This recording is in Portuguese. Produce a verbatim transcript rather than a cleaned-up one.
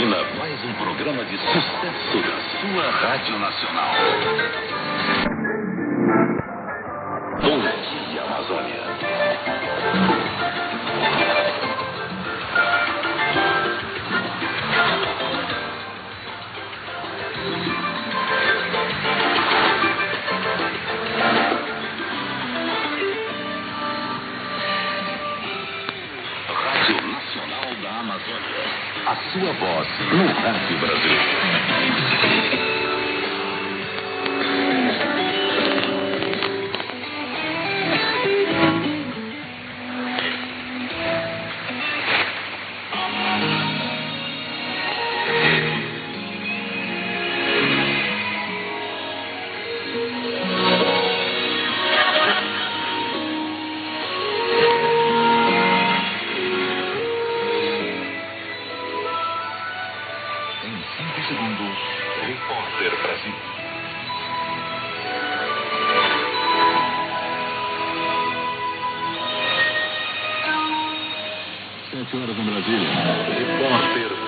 termina mais um programa de sucesso da sua Rádio Nacional. Bom dia, Amazônia. Rádio Nacional da Amazônia. A sua voz no Rádio Brasil. Em cinco segundos, Repórter Brasil. Sete horas em Brasília. Repórter